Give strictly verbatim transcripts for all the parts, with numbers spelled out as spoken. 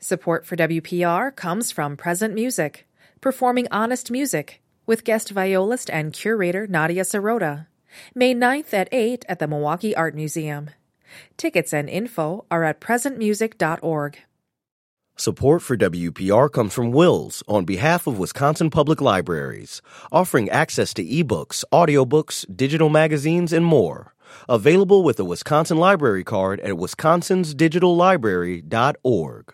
Support for W P R comes from Present Music, performing honest music, with guest violist and curator Nadia Sirota. May ninth at eight at the Milwaukee Art Museum. Tickets and info are at present music dot org. Support for W P R comes from Wills on behalf of Wisconsin Public Libraries, offering access to ebooks, audiobooks, digital magazines, and more. Available with a Wisconsin Library Card at wisconsins digital library dot org.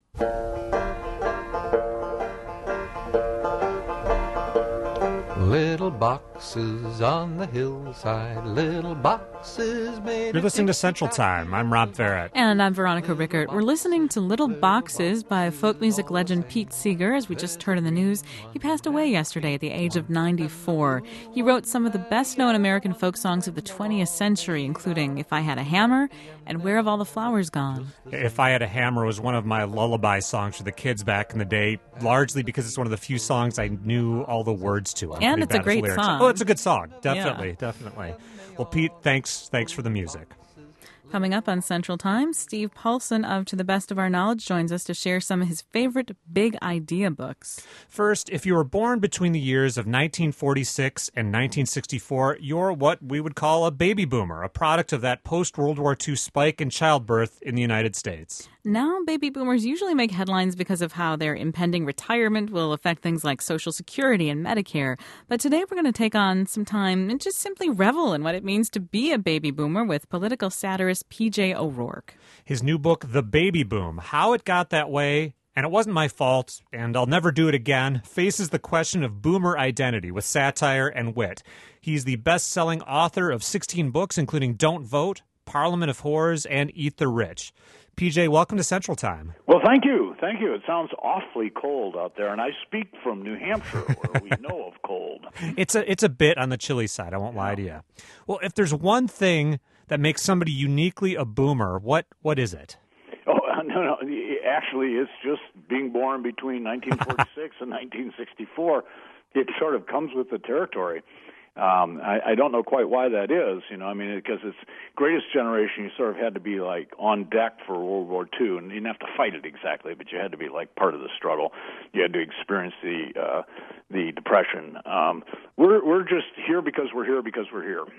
Little boxes on the hillside, little boxes made... You're listening to Central Time. I'm Rob Farrett. And I'm Veronica Rickert. We're listening to Little Boxes by folk music legend Pete Seeger. As we just heard in the news, he passed away yesterday at the age of ninety-four. He wrote some of the best-known American folk songs of the twentieth century, including If I Had a Hammer and Where Have All the Flowers Gone? If I Had a Hammer was one of my lullaby songs for the kids back in the day, largely because it's one of the few songs I knew all the words to. I'm and it's a great song. Oh, it's a good song. Definitely, yeah. definitely. Well, Pete, thanks thanks for the music. Coming up on Central Time, Steve Paulson of To the Best of Our Knowledge joins us to share some of his favorite big idea books. First, if you were born between the years of nineteen forty-six and nineteen sixty-four, you're what we would call a baby boomer, a product of that post-World War Two spike in childbirth in the United States. Now, baby boomers usually make headlines because of how their impending retirement will affect things like Social Security and Medicare. But today we're going to take on some time and just simply revel in what it means to be a baby boomer with political satirist P J O'Rourke. His new book, The Baby Boom, How It Got That Way, and It Wasn't My Fault, and I'll Never Do It Again, faces the question of boomer identity with satire and wit. He's the best-selling author of sixteen books, including Don't Vote, Parliament of Whores, and Eat the Rich. P J, welcome to Central Time. Well, thank you. Thank you. It sounds awfully cold out there, and I speak from New Hampshire, where we know of cold. It's a it's a bit on the chilly side, I won't lie to you. Well, if there's one thing that makes somebody uniquely a boomer, what what is it? Oh, no, no. Actually, it's just being born between nineteen forty-six and nineteen sixty-four. It sort of comes with the territory. Um, I, I don't know quite why that is, you know, I mean, because it's greatest generation, you sort of had to be like on deck for World War Two, and you didn't have to fight it exactly, but you had to be like part of the struggle. You had to experience the uh, the Depression. Um, we're we're just here because we're here because we're here.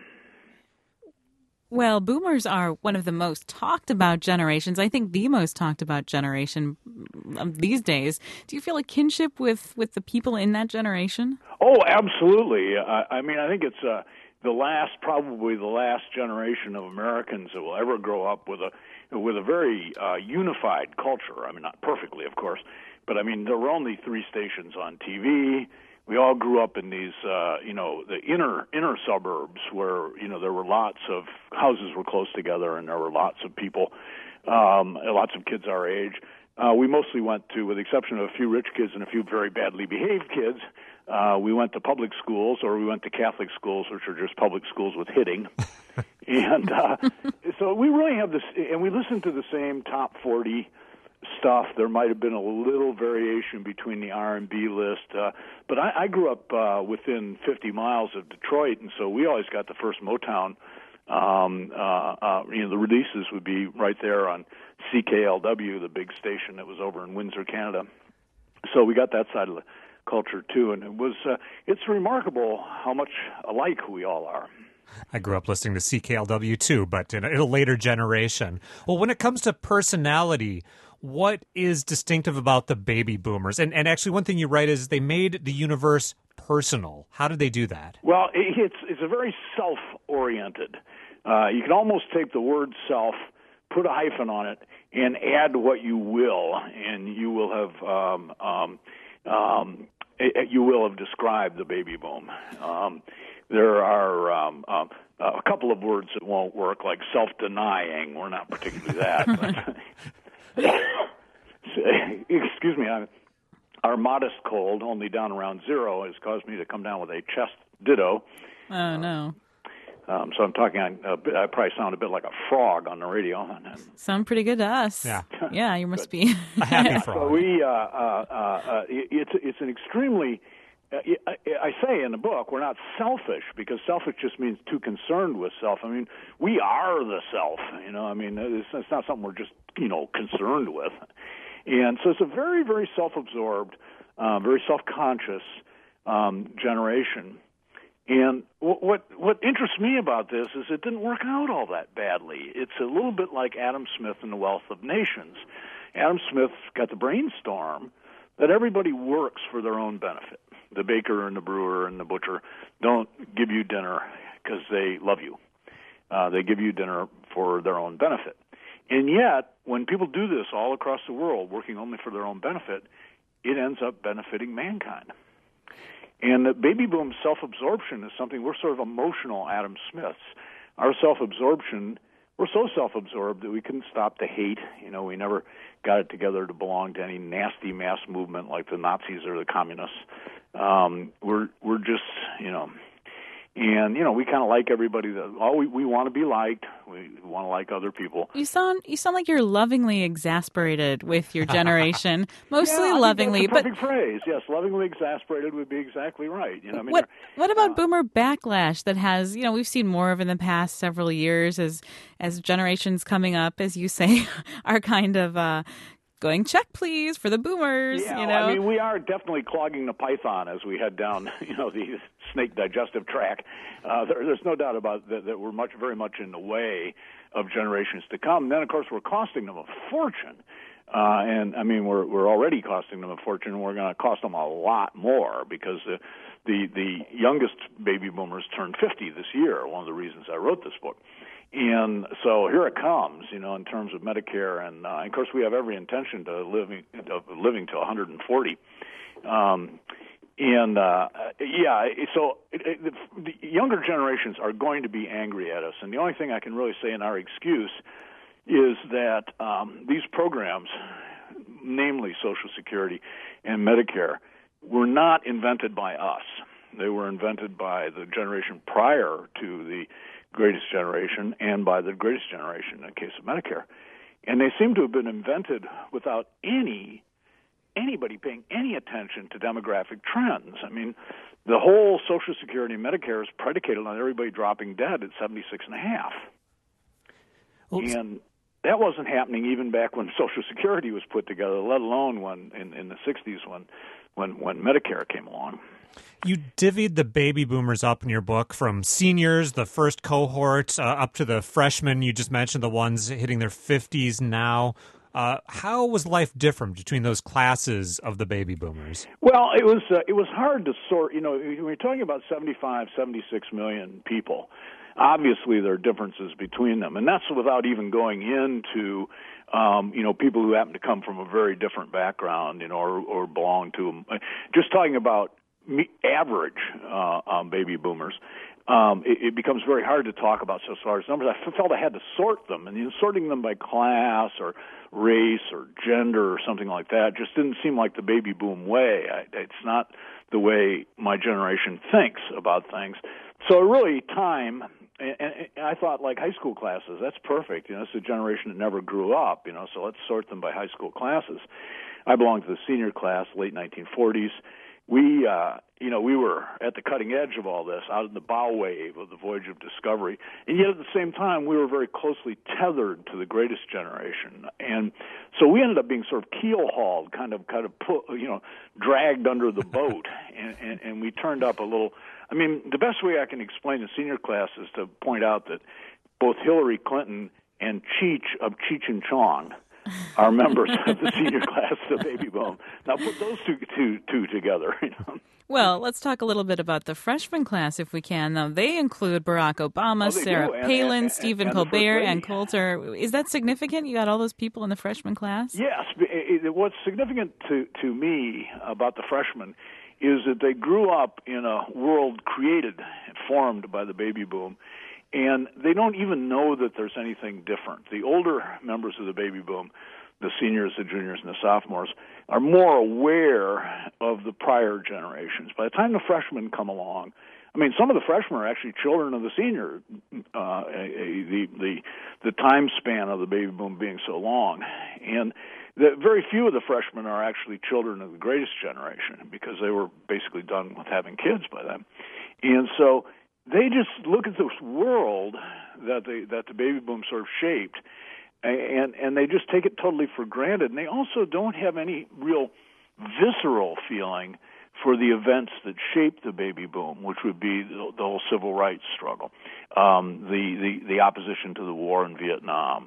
Well, boomers are one of the most talked about generations. I think the most talked about generation these days. Do you feel a kinship with, with the people in that generation? Oh, absolutely. I, I mean, I think it's uh, the last, probably the last generation of Americans that will ever grow up with a with a very uh, unified culture. I mean, not perfectly, of course, but I mean, there were only three stations on T V. We all grew up in these, uh, you know, the inner inner suburbs where, you know, there were lots of houses were close together and there were lots of people, um, lots of kids our age. Uh, we mostly went to, with the exception of a few rich kids and a few very badly behaved kids, uh, we went to public schools or we went to Catholic schools, which are just public schools with hitting. and uh, so we really have this, and we listened to the same top forty stuff. There might have been a little variation between the R and B list, uh, but I, I grew up uh, within fifty miles of Detroit, and so we always got the first Motown. Um, uh, uh, you know, the releases would be right there on C K L W, the big station that was over in Windsor, Canada. So we got that side of the culture too, and it was uh, it's remarkable how much alike we all are. I grew up listening to C K L W too, but in a, in a later generation. Well, when it comes to personality, what is distinctive about the baby boomers? And and actually one thing you write is they made the universe personal. How did they do that? Well, it's it's a very self-oriented. Uh, you can almost take the word self, put a hyphen on it, and add what you will, and you will have um, um, um, you will have described the baby boom. Um, there are um, um, a couple of words that won't work, like self-denying. We're not particularly that. But excuse me, I, our modest cold, only down around zero, has caused me to come down with a chest ditto. Oh, no. Um, so I'm talking, a bit, I probably sound a bit like a frog on the radio. Sound pretty good to us. Yeah. Yeah, you must be. A happy frog. So we, uh, uh, uh, it's, it's an extremely, uh, I say in the book, we're not selfish, because selfish just means too concerned with self. I mean, we are the self, you know, I mean, it's, it's not something we're just, you know, concerned with. And so it's a very, very self-absorbed, uh, very self-conscious um, generation. And what, what what interests me about this is it didn't work out all that badly. It's a little bit like Adam Smith and the Wealth of Nations. Adam Smith got the brainstorm that everybody works for their own benefit. The baker and the brewer and the butcher don't give you dinner because they love you. Uh, they give you dinner for their own benefit. And yet, when people do this all across the world, working only for their own benefit, it ends up benefiting mankind. And the baby boom self-absorption is something, we're sort of emotional Adam Smiths. Our self-absorption, we're so self-absorbed that we couldn't stop the hate. You know, we never got it together to belong to any nasty mass movement like the Nazis or the communists. Um, we're we're just, you know, and, you know, we kind of like everybody. That, oh, we, we want to be liked. We want to like other people. You sound you sound like you're lovingly exasperated with your generation, mostly yeah, I lovingly. Think that's a perfect but phrase. Yes, lovingly exasperated would be exactly right. You know, I mean, what what about uh, boomer backlash that has, you know, we've seen more of in the past several years as as generations coming up, as you say, are kind of uh, going, check please for the boomers. Yeah, you know, I mean, we are definitely clogging the python as we head down, you know, the snake digestive tract. Uh, there, there's no doubt about that, that we're much, very much in the way of generations to come. And then, of course, we're costing them a fortune. Uh, and, I mean, we're we're already costing them a fortune, and we're going to cost them a lot more because uh, the, the youngest baby boomers turned fifty this year, one of the reasons I wrote this book. And so here it comes, you know, in terms of Medicare. And, uh, of course, we have every intention to living, of living to one hundred forty. Um And, uh, yeah, so it, it, the younger generations are going to be angry at us. And the only thing I can really say in our excuse is that um, these programs, namely Social Security and Medicare, were not invented by us. They were invented by the generation prior to the greatest generation and by the greatest generation in the case of Medicare. And they seem to have been invented without any anybody paying any attention to demographic trends. I mean, the whole Social Security and Medicare is predicated on everybody dropping dead at seventy-six and a half. Oops. And that wasn't happening even back when Social Security was put together, let alone when in, in the sixties when, when, when Medicare came along. You divvied the baby boomers up in your book from seniors, the first cohort, uh, up to the freshmen. You just mentioned the ones hitting their fifties now. Uh, how was life different between those classes of the baby boomers? Well, it was uh, it was hard to sort. You know, when you're talking about seventy-five, seventy-six million people, obviously there are differences between them, and that's without even going into um, you know people who happen to come from a very different background, you know, or, or belong to them. Just talking about me, average uh, um, baby boomers. Um, it, it becomes very hard to talk about so far as numbers. I felt I had to sort them, and you know, sorting them by class or race or gender or something like that just didn't seem like the baby boom way. I, it's not the way my generation thinks about things. So really, time. And, and I thought, like high school classes, that's perfect. You know, it's a generation that never grew up. You know, so let's sort them by high school classes. I belonged to the senior class, late nineteen forties. We, uh, you know, we were at the cutting edge of all this, out in the bow wave of the voyage of discovery, and yet at the same time, we were very closely tethered to the greatest generation, and so we ended up being sort of keel-hauled, kind of, kind of, put, you know, dragged under the boat, and, and, and we turned up a little. I mean, the best way I can explain the senior class is to point out that both Hillary Clinton and Cheech of Cheech and Chong are members of the senior class of the baby boom. Now put those two, two, two together. You know? Well, let's talk a little bit about the freshman class, if we can. Now, they include Barack Obama, oh, Sarah and, Palin, and, and, Stephen and Colbert, and Coulter. Is that significant? You got all those people in the freshman class? Yes. It, it, what's significant to, to me about the freshmen is that they grew up in a world created and formed by the baby boom, and they don't even know that there's anything different. The older members of the baby boom, the seniors, the juniors, and the sophomores, are more aware of the prior generations. By the time the freshmen come along, I mean, some of the freshmen are actually children of the senior, uh, the, the, the time span of the baby boom being so long. And the, very few of the freshmen are actually children of the greatest generation because they were basically done with having kids by then. And so they just look at this world that the, that the baby boom sort of shaped, and and they just take it totally for granted. And they also don't have any real visceral feeling for the events that shaped the baby boom, which would be the, the whole civil rights struggle, um, the, the the opposition to the war in Vietnam,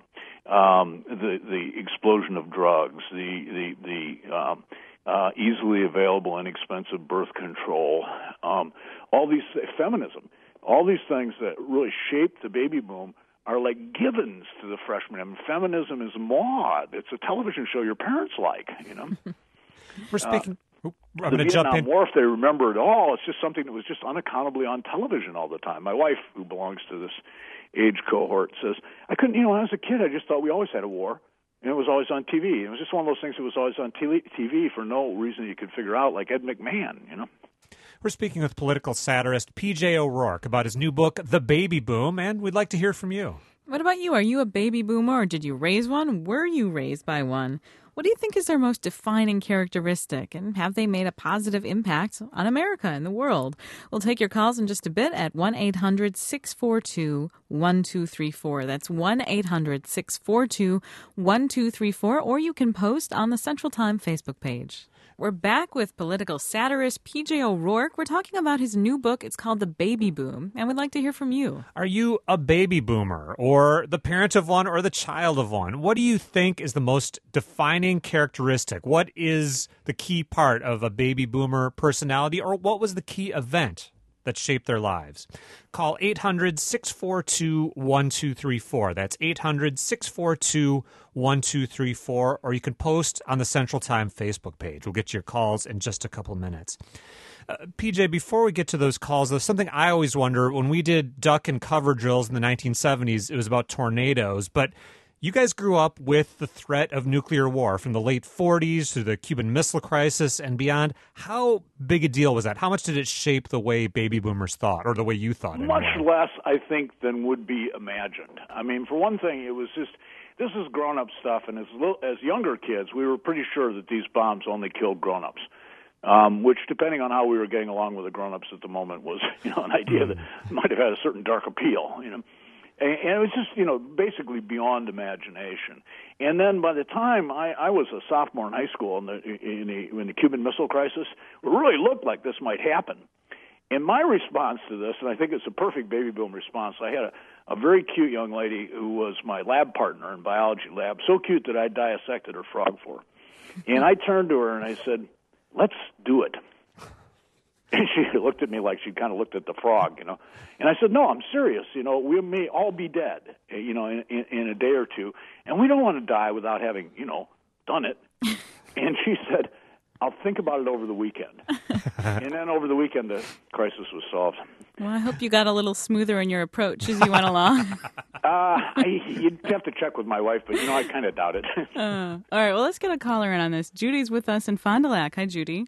um, the the explosion of drugs, the the the um, uh, easily available, inexpensive birth control, um, all these feminism, all these things that really shaped the baby boom are like givens to the freshmen. I mean, feminism is Maude. It's a television show your parents like, you know. We're speaking. Uh, I'm the going to jump Vietnam in. War, if they remember it all, it's just something that was just unaccountably on television all the time. My wife, who belongs to this age cohort, says, I couldn't, you know, when I was a kid, I just thought we always had a war, and it was always on T V. It was just one of those things that was always on T V for no reason you could figure out, like Ed McMahon, you know. We're speaking with political satirist P J O'Rourke about his new book, The Baby Boom, and we'd like to hear from you. What about you? Are you a baby boomer, or did you raise one? Were you raised by one? What do you think is their most defining characteristic, and have they made a positive impact on America and the world? We'll take your calls in just a bit at one eight hundred six four two one two three four. That's one eight hundred six four two one two three four, or you can post on the Central Time Facebook page. We're back with political satirist P J O'Rourke. We're talking about his new book. It's called The Baby Boom, and we'd like to hear from you. Are you a baby boomer, or the parent of one, or the child of one? What do you think is the most defining characteristic? What is the key part of a baby boomer personality, or what was the key event that shaped their lives? Call eight hundred six four two one two three four. That's eight hundred six four two one two three four, or you can post on the Central Time Facebook page. We'll get to your calls in just a couple minutes. Uh, P J, before we get to those calls, there's something I always wonder. When we did duck and cover drills in the nineteen seventies, it was about tornadoes, but you guys grew up with the threat of nuclear war from the late forties to the Cuban Missile Crisis and beyond. How big a deal was that? How much did it shape the way baby boomers thought, or the way you thought? Much anyway? less, I think, than would be imagined. I mean, for one thing, it was just, this is grown-up stuff, and as, little, as younger kids, we were pretty sure that these bombs only killed grown-ups. Um, which, depending on how we were getting along with the grown-ups at the moment, was, you know, an idea that might have had a certain dark appeal, you know. And it was just, you know, basically beyond imagination. And then by the time I, I was a sophomore in high school in the, in, the, in the Cuban Missile Crisis, it really looked like this might happen. And my response to this, and I think it's a perfect baby boom response, I had a, a very cute young lady who was my lab partner in biology lab, so cute that I dissected her frog for her. And I turned to her and I said, let's do it. And she looked at me like she kind of looked at the frog, you know. And I said, no, I'm serious. You know, we may all be dead, you know, in, in, in a day or two. And we don't want to die without having, you know, done it. And she said, I'll think about it over the weekend. And then over the weekend, the crisis was solved. Well, I hope you got a little smoother in your approach as you went along. uh, I, you'd have to check with my wife, but, you know, I kind of doubt it. uh, all right, well, let's get a caller in on this. Judy's with us in Fond du Lac. Hi, Judy.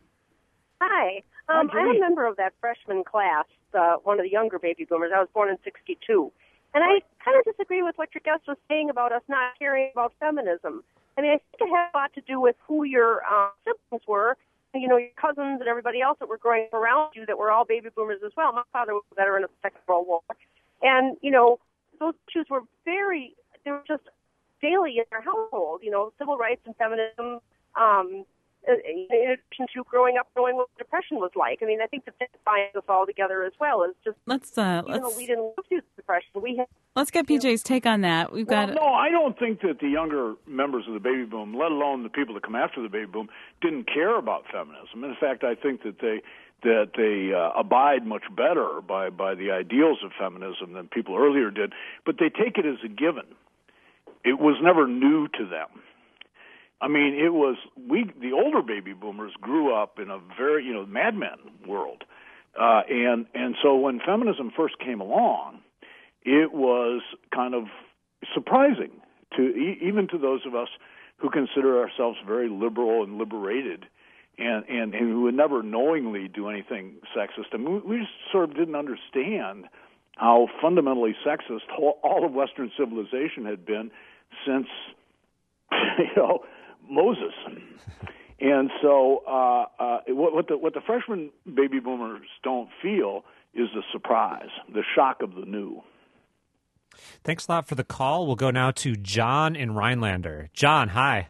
Hi. Um, I'm a member of that freshman class, uh, one of the younger baby boomers. I was born in sixty-two. And I kind of disagree with what your guest was saying about us not caring about feminism. I mean, I think it had a lot to do with who your uh, siblings were, you know, your cousins and everybody else that were growing up around you that were all baby boomers as well. My father was a veteran of the Second World War. And, you know, those issues were very, they were just daily in their household, you know, civil rights and feminism, um, in addition to growing up knowing what depression was like. I mean, I think that that binds us all together as well as just, let's, uh, you let's, know, we didn't live through depression. We had, let's get P J's take on that. We've well, got no, I don't think that the younger members of the baby boom, let alone the people that come after the baby boom, didn't care about feminism. In fact, I think that they that they uh, abide much better by, by the ideals of feminism than people earlier did, but they take it as a given. It was never new to them. I mean, it was, we, the older baby boomers grew up in a very, you know, Mad Men world. Uh, and, and so when feminism first came along, it was kind of surprising to, e- even to those of us who consider ourselves very liberal and liberated and, and, and who would never knowingly do anything sexist. I mean, we just sort of didn't understand how fundamentally sexist all of Western civilization had been since, you know, Moses. And so uh, uh, what, what, the, what the freshman baby boomers don't feel is the surprise, the shock of the new. Thanks a lot for the call. We'll go now to John in Rhinelander. John, hi.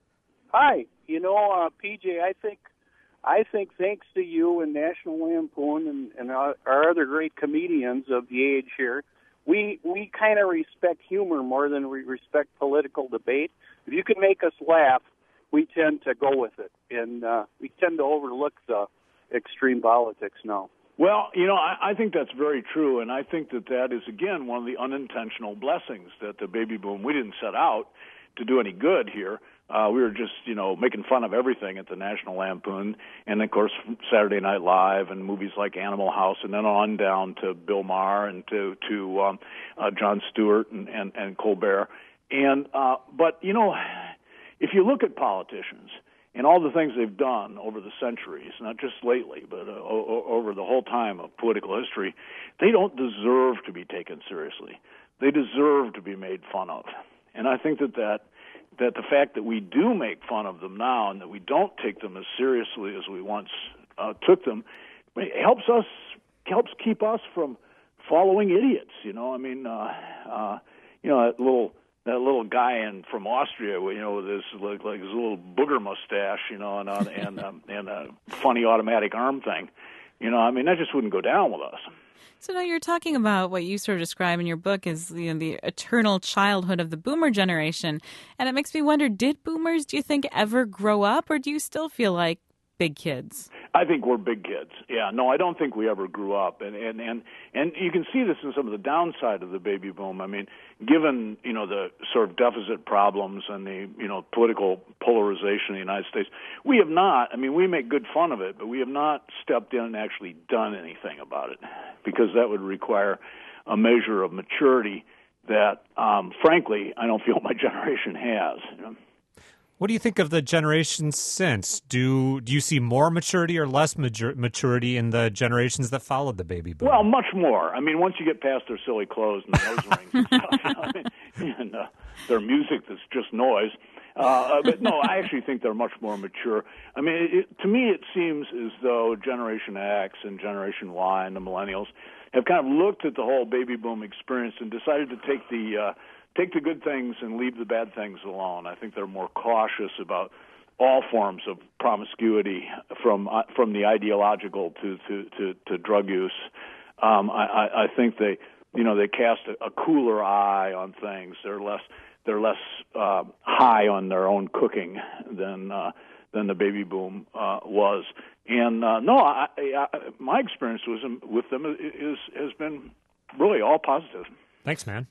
Hi. You know, uh, P J, I think, I think thanks to you and National Lampoon and, and our, our other great comedians of the age here, we we kind of respect humor more than we respect political debate. If you can make us laugh, we tend to go with it, and uh, we tend to overlook the extreme politics now. Well, you know, I, I think that's very true, and I think that that is, again, one of the unintentional blessings that the baby boom, we didn't set out to do any good here. Uh, we were just, you know, making fun of everything at the National Lampoon, and, of course, Saturday Night Live and movies like Animal House, and then on down to Bill Maher and to, to um, uh, Jon Stewart and, and, and Colbert. And uh, but, you know, if you look at politicians and all the things they've done over the centuries, not just lately, but uh, o- over the whole time of political history, they don't deserve to be taken seriously. They deserve to be made fun of. And I think that, that that the fact that we do make fun of them now and that we don't take them as seriously as we once uh, took them helps us helps keep us from following idiots. You know, I mean, uh, uh, you know, that little. That little guy in from Austria, you know, with his like, like his little booger mustache, you know, and uh, and um, and a funny automatic arm thing, you know, I mean, that just wouldn't go down with us. So now you're talking about what you sort of describe in your book as, you know, the eternal childhood of the boomer generation, and it makes me wonder: did boomers, do you think, ever grow up, or do you still feel like big kids? I think we're big kids. Yeah, no, I don't think we ever grew up, and and and and you can see this in some of the downside of the baby boom. I mean, given, you know, the sort of deficit problems and the, you know, political polarization in the United States, we have not. I mean, we make good fun of it, but we have not stepped in and actually done anything about it, because that would require a measure of maturity that, um, frankly, I don't feel my generation has. You know? What do you think of the generations since? Do do you see more maturity or less matur- maturity in the generations that followed the baby boom? Well, much more. I mean, once you get past their silly clothes and the nose rings and stuff, you know, I mean, and uh, their music that's just noise. Uh, but no, I actually think they're much more mature. I mean, it, to me, it seems as though Generation X and Generation Y and the millennials have kind of looked at the whole baby boom experience and decided to take the uh, take the good things and leave the bad things alone. I think they're more cautious about all forms of promiscuity, from uh, from the ideological to to, to, to drug use. Um, I, I, I think they, you know, they cast a, a cooler eye on things. They're less they're less uh, high on their own cooking than uh, than the baby boom uh, was. And uh, no, I, I, my experience with them, with them is has been really all positive. Thanks, man.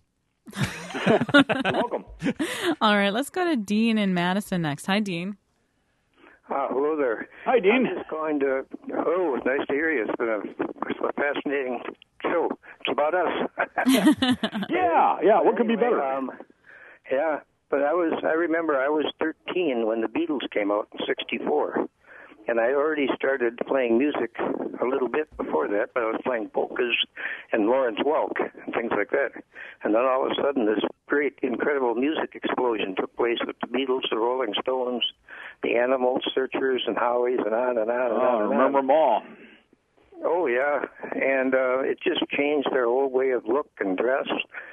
You're welcome. All right, let's go to Dean in Madison next. Hi, Dean. Uh, hello there. Hi, Dean. I'm just going to. Oh, it's nice to hear you. It's been a, it's a fascinating show. It's about us. yeah, yeah. What could be better? Um, yeah, but I was. I remember I was thirteen when the Beatles came out in sixty-four. And I already started playing music a little bit before that, but I was playing polkas and Lawrence Welk and things like that. And then all of a sudden, this great, incredible music explosion took place with the Beatles, the Rolling Stones, the Animals, Searchers, and Howies, and on and on and oh, on. I and remember on. them all. Oh, yeah. And uh, it just changed their whole way of look and dress.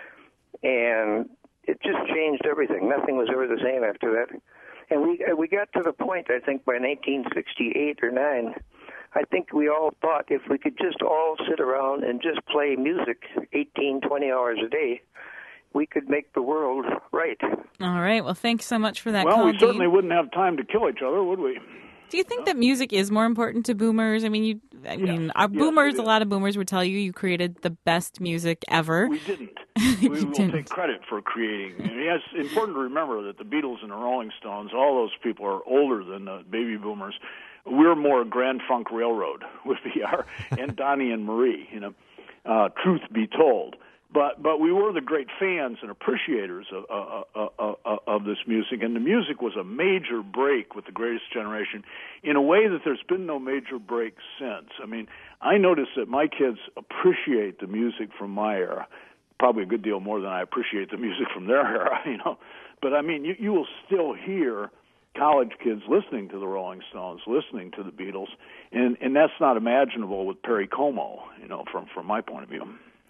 And it just changed everything. Nothing was ever the same after that. And we we got to the point, I think, by nineteen sixty-eight or nine, I think we all thought if we could just all sit around and just play music eighteen, twenty hours a day, we could make the world right. All right. Well, thanks so much for that well, call, we certainly Dean. wouldn't have time to kill each other, would we? Do you think that music is more important to boomers? I mean, you. I yes. mean, our yes, boomers. A lot of boomers would tell you you created the best music ever. We didn't. we we will didn't. take credit for creating. I mean, it's important to remember that the Beatles and the Rolling Stones, all those people are older than the baby boomers. We're more Grand Funk Railroad with the R and Donnie and Marie. You know, uh, truth be told. But but we were the great fans and appreciators of, uh, uh, uh, of this music, and the music was a major break with the Greatest Generation in a way that there's been no major break since. I mean, I notice that my kids appreciate the music from my era, probably a good deal more than I appreciate the music from their era, you know. But, I mean, you, you will still hear college kids listening to the Rolling Stones, listening to the Beatles, and, and that's not imaginable with Perry Como, you know, from, from my point of view.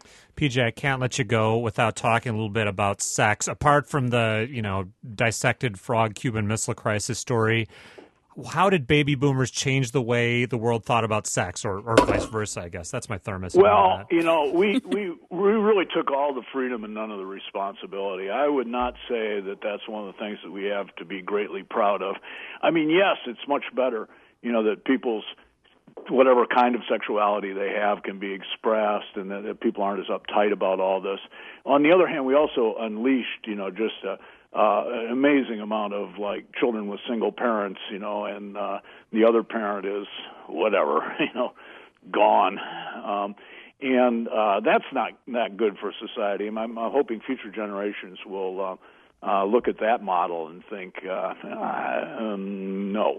P J, I can't let you go without talking a little bit about sex. Apart from the, you know, dissected frog Cuban Missile Crisis story, how did baby boomers change the way the world thought about sex, or, or vice versa, I guess? That's my thermos. Well, you know, we, we, we really took all the freedom and none of the responsibility. I would not say that that's one of the things that we have to be greatly proud of. I mean, yes, it's much better, you know, that people's whatever kind of sexuality they have can be expressed, and that, that people aren't as uptight about all this. On the other hand, we also unleashed, you know, just a, uh, an amazing amount of, like, children with single parents, you know, and uh, the other parent is whatever, you know, gone. Um, and uh, that's not, not good for society. I'm, I'm hoping future generations will uh, uh, look at that model and think, uh, uh, um, no.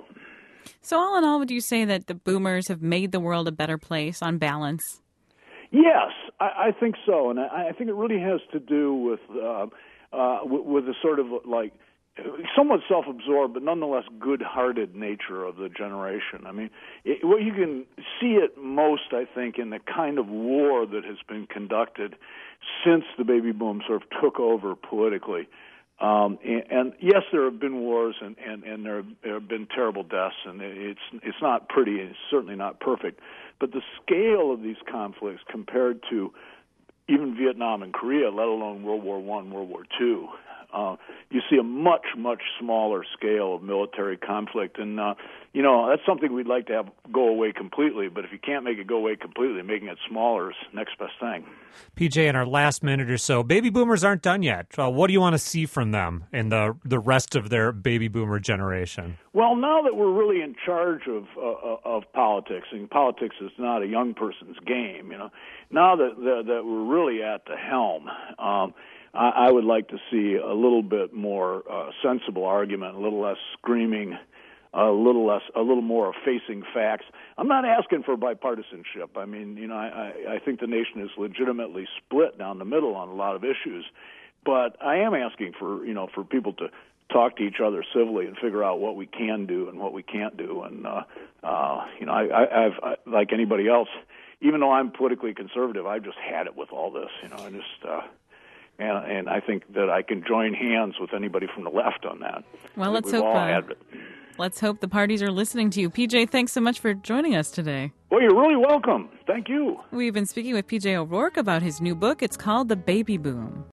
So all in all, would you say that the boomers have made the world a better place on balance? Yes, I, I think so. And I, I think it really has to do with, uh, uh, with, with the sort of like somewhat self-absorbed but nonetheless good-hearted nature of the generation. I mean, it, well, you can see it most, I think, in the kind of war that has been conducted since the baby boom sort of took over politically. Um, and, and yes, there have been wars, and, and, and there, have, there have been terrible deaths, and it's it's not pretty, and it's certainly not perfect. But the scale of these conflicts compared to even Vietnam and Korea, let alone World War One, World War Two, uh, you see a much, much smaller scale of military conflict. And, uh, you know, that's something we'd like to have go away completely. But if you can't make it go away completely, making it smaller is the next best thing. P J, in our last minute or so, baby boomers aren't done yet. Uh, what do you want to see from them in the the rest of their baby boomer generation? Well, now that we're really in charge of uh, of politics, and politics is not a young person's game, you know, now that that, that we're really at the helm, um, I, I would like to see a little bit more uh, sensible argument, a little less screaming, a little less, a little more of facing facts. I'm not asking for bipartisanship. I mean, you know, I, I think the nation is legitimately split down the middle on a lot of issues, but I am asking for, you know, for people to talk to each other civilly and figure out what we can do and what we can't do. And uh, uh, you know, I, I, I've I, like anybody else, even though I'm politically conservative, I've just had it with all this. You know, I just. Uh, And, and I think that I can join hands with anybody from the left on that. Well, let's We've hope. all Uh, had it. let's hope the parties are listening to you. P J, thanks so much for joining us today. Well, you're really welcome. Thank you. We've been speaking with P J O'Rourke about his new book. It's called The Baby Boom.